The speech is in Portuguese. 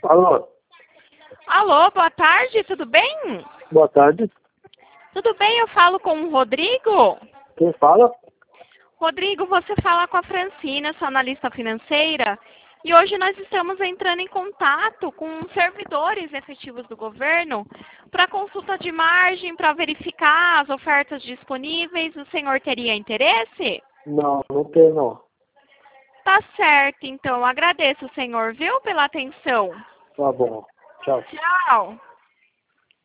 Alô, Alô, boa tarde, tudo bem? boa tarde. Tudo bem, eu falo com o Rodrigo? Quem fala? Rodrigo, você fala com a Francina, sua analista financeira, e hoje nós estamos entrando em contato com servidores efetivos do governo para consulta de margem, para verificar as ofertas disponíveis. O senhor teria interesse? Não, não tem não. Tá certo, então. Agradeço, senhor, viu, pela atenção. Tá bom. Tchau. Tchau.